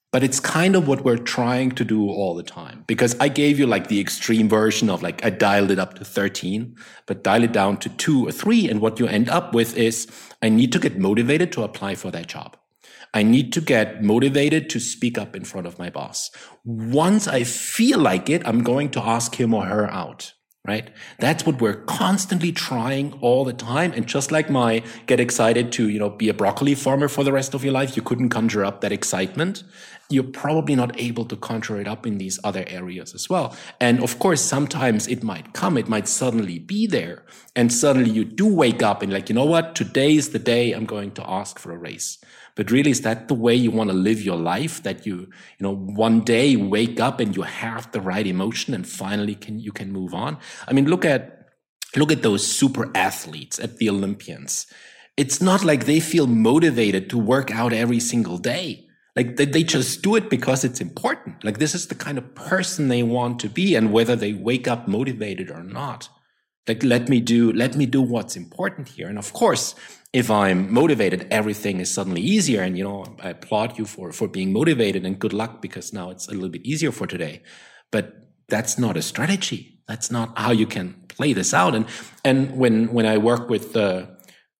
But it's kind of what we're trying to do all the time, because I gave you like the extreme version of like, I dialed it up to 13, but dial it down to 2 or 3. And what you end up with is I need to get motivated to apply for that job. I need to get motivated to speak up in front of my boss. Once I feel like it, I'm going to ask him or her out. Right? That's what we're constantly trying all the time. And just like my get excited to, be a broccoli farmer for the rest of your life, you couldn't conjure up that excitement. You're probably not able to conjure it up in these other areas as well. And of course, sometimes it might come, it might suddenly be there. And suddenly you do wake up and like, you know what? Today is the day I'm going to ask for a raise. But really, is that the way you want to live your life? That you one day wake up and you have the right emotion and finally you can move on? I mean, look at those super athletes, at the Olympians. It's not like they feel motivated to work out every single day. Like they just do it because it's important. Like this is the kind of person they want to be, and whether they wake up motivated or not. Like let me do what's important here. And of course, if I'm motivated, everything is suddenly easier. And, I applaud you for being motivated, and good luck, because now it's a little bit easier for today. But that's not a strategy. That's not how you can play this out. And when I work with the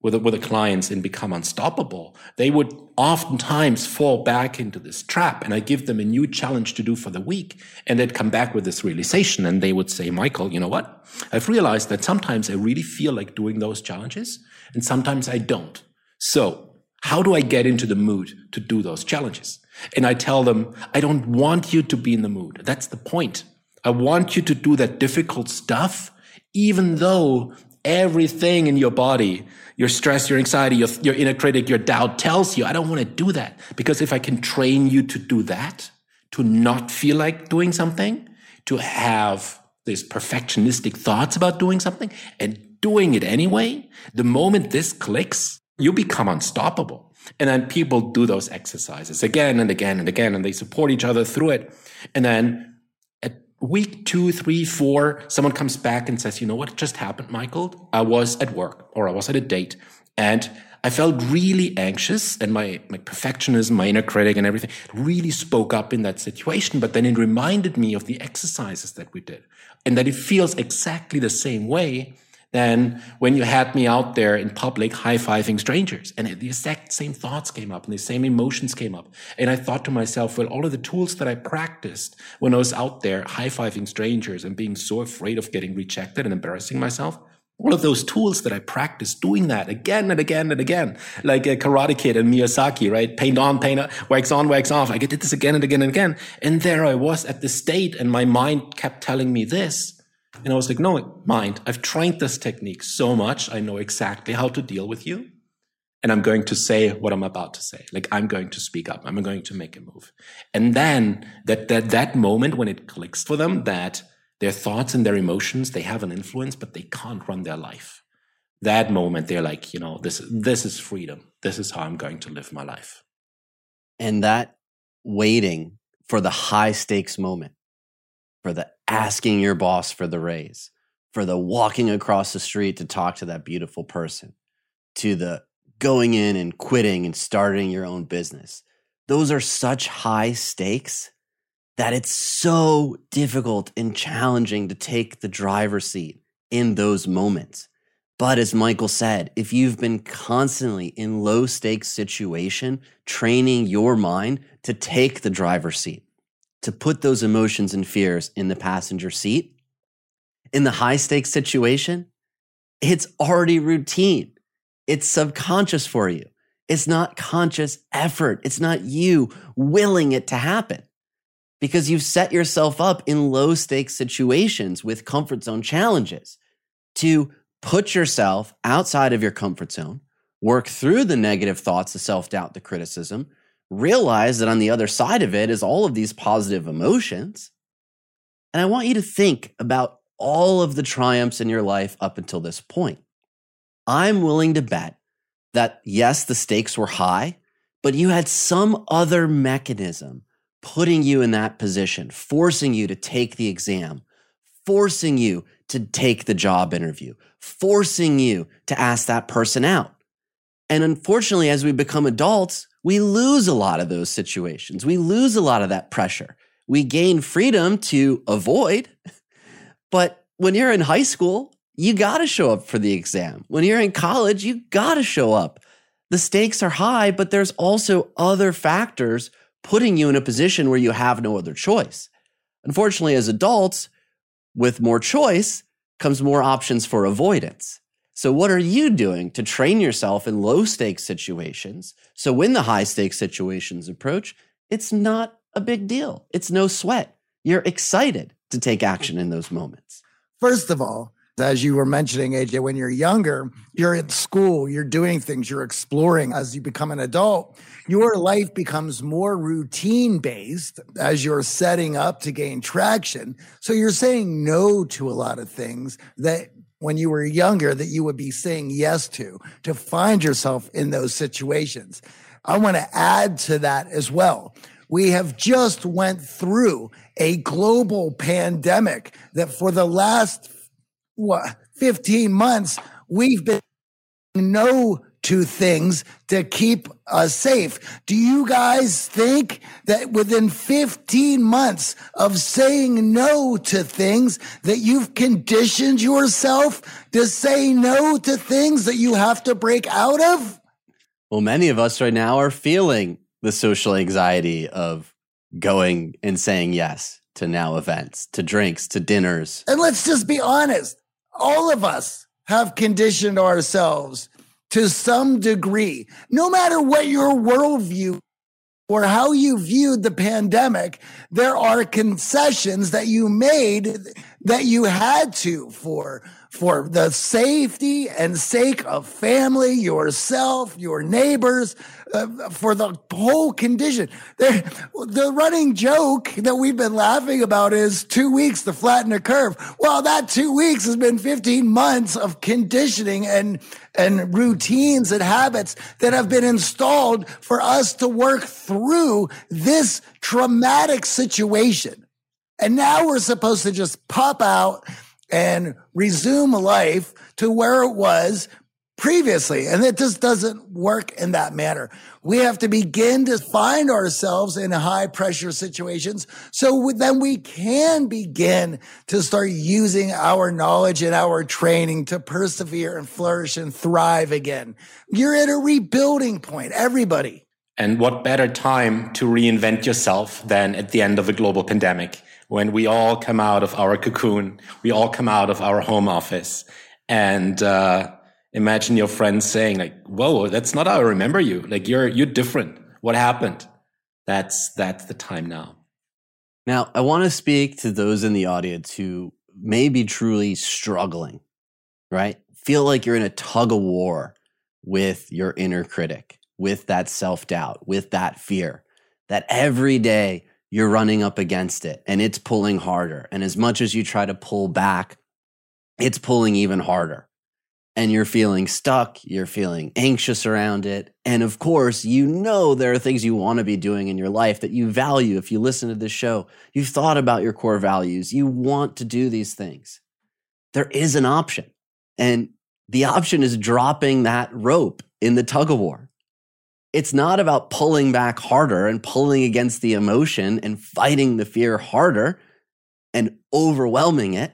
clients and Become Unstoppable, they would oftentimes fall back into this trap, and I give them a new challenge to do for the week, and they'd come back with this realization, and they would say, Michael, you know what? I've realized that sometimes I really feel like doing those challenges, and sometimes I don't. So how do I get into the mood to do those challenges? And I tell them, I don't want you to be in the mood. That's the point. I want you to do that difficult stuff, even though everything in your body, your stress, your anxiety, your inner critic, your doubt tells you, I don't want to do that. Because if I can train you to do that, to not feel like doing something, to have these perfectionistic thoughts about doing something and doing it anyway, the moment this clicks, you become unstoppable. And then people do those exercises again and again and again, and they support each other through it. And then at week 2, 3, 4, someone comes back and says, you know what just happened, Michael? I was at work, or I was at a date, and I felt really anxious, and my perfectionism, my inner critic and everything really spoke up in that situation. But then it reminded me of the exercises that we did, and that it feels exactly the same way than when you had me out there in public high-fiving strangers. And the exact same thoughts came up and the same emotions came up. And I thought to myself, well, all of the tools that I practiced when I was out there high-fiving strangers and being so afraid of getting rejected and embarrassing myself, all of those tools that I practiced doing that again and again and again, like a Karate Kid and Miyazaki, right? Paint on, paint off, wax on, wax off. I did this again and again and again. And there I was at the state, and my mind kept telling me this. And I was like, no, mind, I've trained this technique so much. I know exactly how to deal with you. And I'm going to say what I'm about to say. Like, I'm going to speak up. I'm going to make a move. And then that moment when it clicks for them, that their thoughts and their emotions, they have an influence, but they can't run their life. That moment, they're like, this is freedom. This is how I'm going to live my life. And that waiting for the high stakes moment, for the asking your boss for the raise, for the walking across the street to talk to that beautiful person, to the going in and quitting and starting your own business. Those are such high stakes that it's so difficult and challenging to take the driver's seat in those moments. But as Michael said, if you've been constantly in low stakes situation, training your mind to take the driver's seat, to put those emotions and fears in the passenger seat, in the high stakes situation, it's already routine. It's subconscious for you. It's not conscious effort. It's not you willing it to happen, because you've set yourself up in low stakes situations with comfort zone challenges to put yourself outside of your comfort zone, work through the negative thoughts, the self-doubt, the criticism, realize that on the other side of it is all of these positive emotions. And I want you to think about all of the triumphs in your life up until this point. I'm willing to bet that, yes, the stakes were high, but you had some other mechanism putting you in that position, forcing you to take the exam, forcing you to take the job interview, forcing you to ask that person out. And unfortunately, as we become adults, we lose a lot of those situations. We lose a lot of that pressure. We gain freedom to avoid. But when you're in high school, you got to show up for the exam. When you're in college, you got to show up. The stakes are high, but there's also other factors putting you in a position where you have no other choice. Unfortunately, as adults, with more choice comes more options for avoidance. So what are you doing to train yourself in low stakes situations? So when the high stakes situations approach, it's not a big deal. It's no sweat. You're excited to take action in those moments. First of all, as you were mentioning, AJ, when you're younger, you're at school, you're doing things, you're exploring. As you become an adult, your life becomes more routine-based as you're setting up to gain traction. So you're saying no to a lot of things that when you were younger that you would be saying yes to find yourself in those situations. I want to add to that as well. We have just went through a global pandemic that for the last 15 months, we've been saying no to things to keep us safe. Do you guys think that within 15 months of saying no to things that you've conditioned yourself to say no to things that you have to break out of? Well, many of us right now are feeling the social anxiety of going and saying yes to now events, to drinks, to dinners. And let's just be honest. All of us have conditioned ourselves to some degree, no matter what your worldview or how you viewed the pandemic, there are concessions that you made that you had to for the safety and sake of family, yourself, your neighbors, for the whole condition. The running joke that we've been laughing about is 2 weeks to flatten a curve. Well, that 2 weeks has been 15 months of conditioning and routines and habits that have been installed for us to work through this traumatic situation. And now we're supposed to just pop out and resume life to where it was previously. And it just doesn't work in that manner. We have to begin to find ourselves in high pressure situations so then we can begin to start using our knowledge and our training to persevere and flourish and thrive again. You're at a rebuilding point, everybody. And what better time to reinvent yourself than at the end of a global pandemic, when we all come out of our cocoon, we all come out of our home office, and imagine your friends saying like, whoa, that's not how I remember you. Like you're different. What happened? That's the time now. Now, I want to speak to those in the audience who may be truly struggling, right? Feel like you're in a tug of war with your inner critic, with that self-doubt, with that fear, that every day you're running up against it and it's pulling harder. And as much as you try to pull back, it's pulling even harder. And you're feeling stuck, you're feeling anxious around it. And of course, you know there are things you want to be doing in your life that you value. If you listen to this show, you've thought about your core values. You want to do these things. There is an option. And the option is dropping that rope in the tug of war. It's not about pulling back harder and pulling against the emotion and fighting the fear harder and overwhelming it.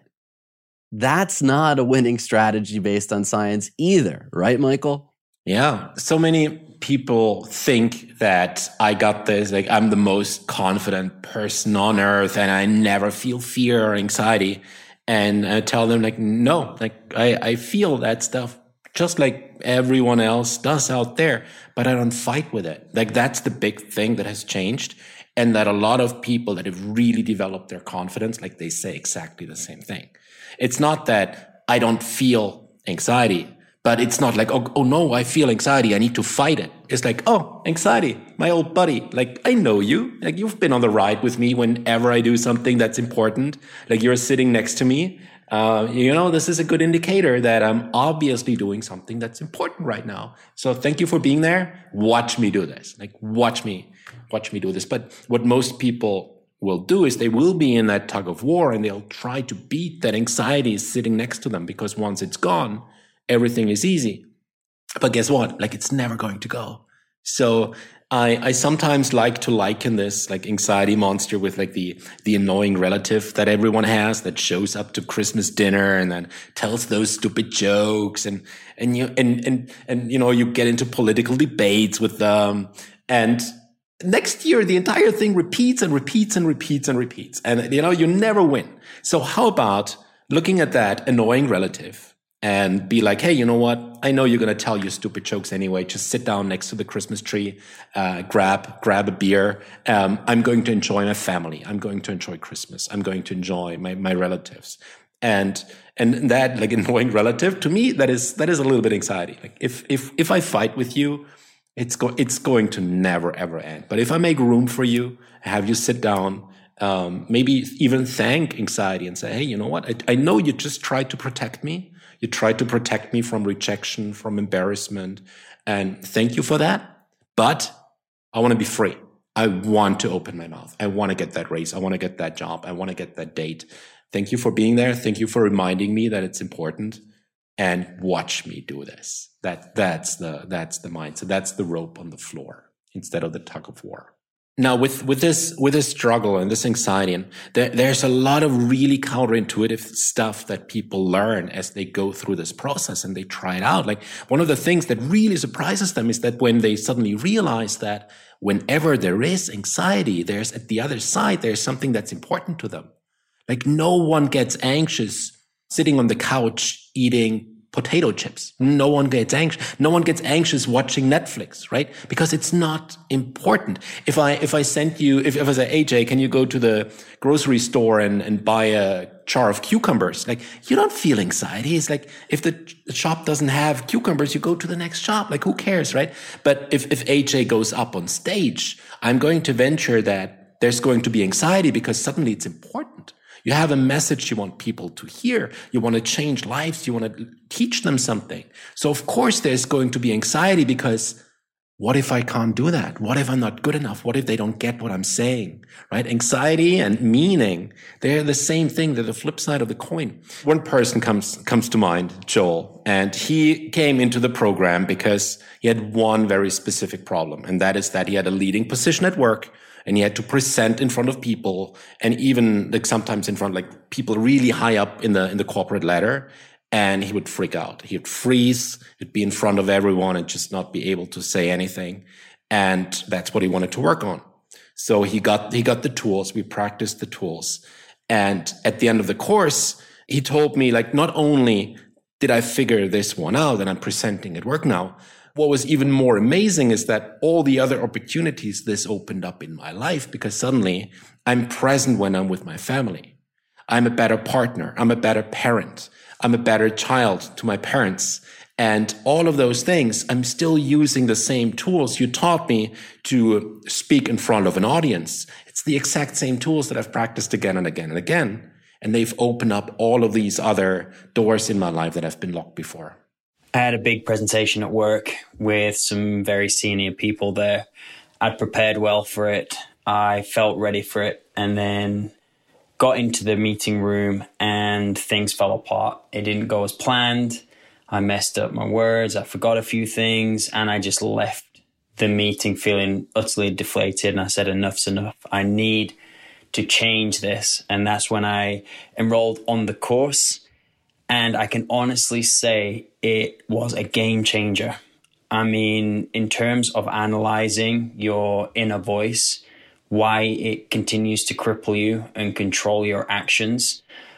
That's not a winning strategy based on science either, right, Michael? Yeah. So many people think that I got this, like I'm the most confident person on earth and I never feel fear or anxiety. And I tell them like, no, like I feel that stuff just like everyone else does out there, but I don't fight with it. Like that's the big thing that has changed. And that a lot of people that have really developed their confidence, like they say exactly the same thing. It's not that I don't feel anxiety, but it's not like, oh no, I feel anxiety, I need to fight it. It's like, oh, anxiety, my old buddy. Like, I know you. Like, you've been on the ride with me whenever I do something that's important. Like, you're sitting next to me. This is a good indicator that I'm obviously doing something that's important right now. So thank you for being there. Watch me do this. Like, watch me do this. But what most people will do is they will be in that tug of war and they'll try to beat that anxiety sitting next to them, because once it's gone, everything is easy. But guess what? Like, it's never going to go. So I sometimes like to liken this like anxiety monster with like the annoying relative that everyone has that shows up to Christmas dinner and then tells those stupid jokes and you know, you get into political debates with them, and next year the entire thing repeats and repeats and repeats and repeats, and you know, you never win. So how about looking at that annoying relative and be like, hey, you know what? I know you're going to tell your stupid jokes anyway. Just sit down next to the Christmas tree, grab a beer. I'm going to enjoy my family. I'm going to enjoy Christmas. I'm going to enjoy my relatives. And that like annoying relative, to me, that is a little bit anxiety. Like if I fight with you, it's going to never ever end. But if I make room for you, have you sit down, maybe even thank anxiety and say, hey, you know what? I know you just tried to protect me. You tried to protect me from rejection, from embarrassment, and thank you for that. But I want to be free. I want to open my mouth. I want to get that raise. I want to get that job. I want to get that date. Thank you for being there. Thank you for reminding me that it's important. And watch me do this. That's the mindset. That's the rope on the floor instead of the tug of war. Now, with this struggle and this anxiety, and there's a lot of really counterintuitive stuff that people learn as they go through this process and they try it out. Like, one of the things that really surprises them is that when they suddenly realize that whenever there is anxiety, there's at the other side, there's something that's important to them. Like, no one gets anxious sitting on the couch eating potato chips. No one gets anxious. No one gets anxious watching Netflix, right? Because it's not important. If I sent you, if I say, AJ, can you go to the grocery store and buy a jar of cucumbers? Like, you don't feel anxiety. It's like, if the shop doesn't have cucumbers, you go to the next shop. Like, who cares, right? But if AJ goes up on stage, I'm going to venture that there's going to be anxiety because suddenly it's important. You have a message you want people to hear. You want to change lives. You want to teach them something. So of course there's going to be anxiety because what if I can't do that? What if I'm not good enough? What if they don't get what I'm saying, right? Anxiety and meaning, they're the same thing. They're the flip side of the coin. One person comes to mind, Joel, and he came into the program because he had one very specific problem. And that is that he had a leading position at work. And he had to present in front of people, and even like sometimes in front of like people really high up in the corporate ladder. And he would freak out. He would freeze. He'd be in front of everyone and just not be able to say anything. And that's what he wanted to work on. So he got the tools. We practiced the tools. And at the end of the course, he told me, like, not only did I figure this one out and I'm presenting at work now, what was even more amazing is that all the other opportunities this opened up in my life, because suddenly I'm present when I'm with my family. I'm a better partner. I'm a better parent. I'm a better child to my parents. And all of those things, I'm still using the same tools you taught me to speak in front of an audience. It's the exact same tools that I've practiced again and again and again. And they've opened up all of these other doors in my life that have been locked before. I had a big presentation at work with some very senior people there. I'd prepared well for it. I felt ready for it, and then got into the meeting room and things fell apart. It didn't go as planned. I messed up my words. I forgot a few things, and I just left the meeting feeling utterly deflated. And I said, enough's enough. I need to change this. And that's when I enrolled on the course. And I can honestly say it was a game changer. I mean, in terms of analyzing your inner voice, why it continues to cripple you and control your actions,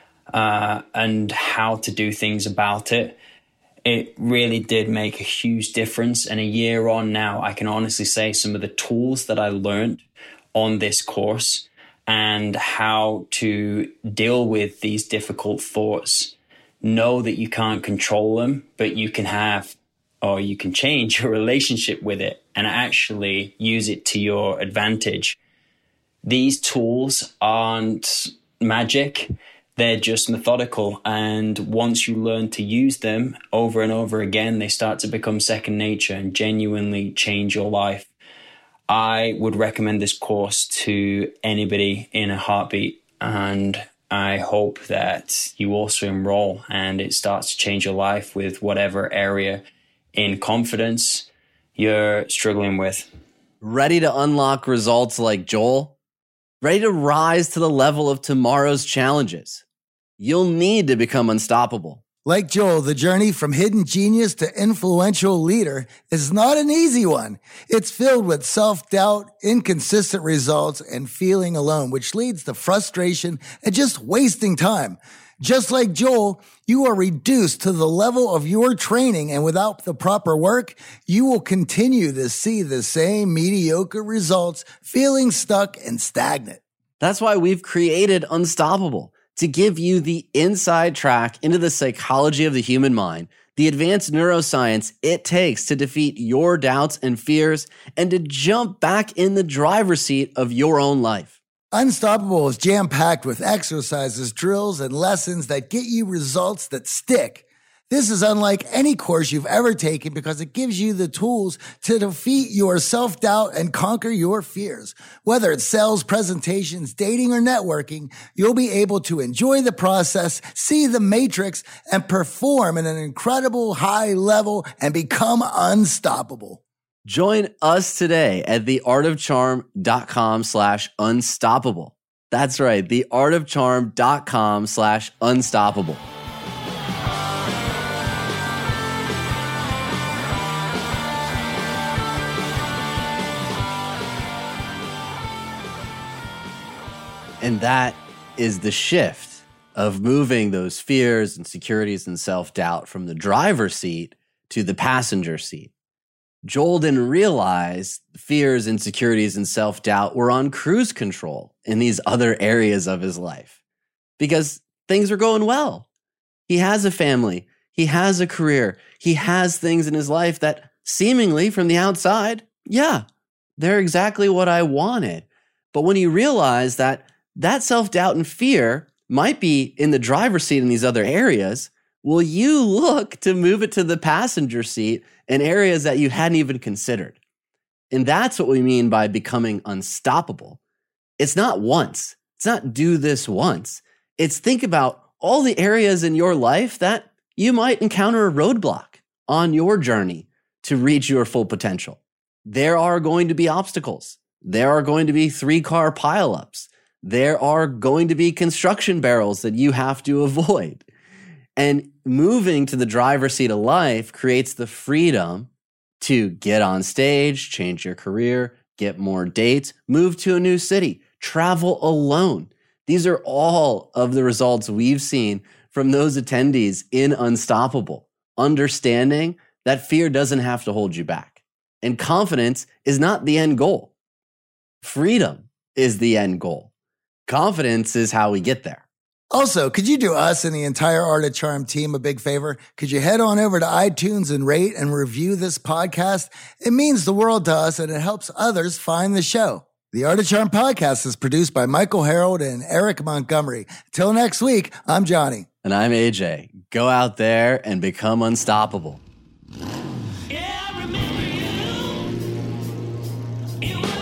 and how to do things about it, it really did make a huge difference. And a year on now, I can honestly say some of the tools that I learned on this course and how to deal with these difficult thoughts. Know that you can't control them, but you can have, or you can change your relationship with it and actually use it to your advantage. These tools aren't magic. They're just methodical. And once you learn to use them over and over again, they start to become second nature and genuinely change your life. I would recommend this course to anybody in a heartbeat. And I hope that you also enroll and it starts to change your life with whatever area in confidence you're struggling with. Ready to unlock results like Joel? Ready to rise to the level of tomorrow's challenges? You'll need to become unstoppable. Like Joel, the journey from hidden genius to influential leader is not an easy one. It's filled with self-doubt, inconsistent results, and feeling alone, which leads to frustration and just wasting time. Just like Joel, you are reduced to the level of your training, and without the proper work, you will continue to see the same mediocre results, feeling stuck and stagnant. That's why we've created Unstoppable, to give you the inside track into the psychology of the human mind, the advanced neuroscience it takes to defeat your doubts and fears, and to jump back in the driver's seat of your own life. Unstoppable is jam-packed with exercises, drills, and lessons that get you results that stick. This is unlike any course you've ever taken because it gives you the tools to defeat your self-doubt and conquer your fears. Whether it's sales, presentations, dating, or networking, you'll be able to enjoy the process, see the matrix, and perform at an incredible high level and become unstoppable. Join us today at theartofcharm.com/unstoppable. That's right, theartofcharm.com/unstoppable. And that is the shift of moving those fears, insecurities, and self-doubt from the driver's seat to the passenger seat. Joel didn't realize fears, insecurities, and self-doubt were on cruise control in these other areas of his life because things are going well. He has a family. He has a career. He has things in his life that seemingly from the outside, yeah, they're exactly what I wanted. But when he realized that self-doubt and fear might be in the driver's seat in these other areas, will you look to move it to the passenger seat in areas that you hadn't even considered? And that's what we mean by becoming unstoppable. It's not once. It's not do this once. It's think about all the areas in your life that you might encounter a roadblock on your journey to reach your full potential. There are going to be obstacles. There are going to be 3-car pileups. There are going to be construction barrels that you have to avoid. And moving to the driver's seat of life creates the freedom to get on stage, change your career, get more dates, move to a new city, travel alone. These are all of the results we've seen from those attendees in Unstoppable. Understanding that fear doesn't have to hold you back. And confidence is not the end goal. Freedom is the end goal. Confidence is how we get there. Also, could you do us and the entire Art of Charm team a big favor? Could you head on over to iTunes and rate and review this podcast? It means the world to us and it helps others find the show. The Art of Charm podcast is produced by Michael Harold and Eric Montgomery. Till next week, I'm Johnny. And I'm AJ. Go out there and become unstoppable. Yeah, I remember you.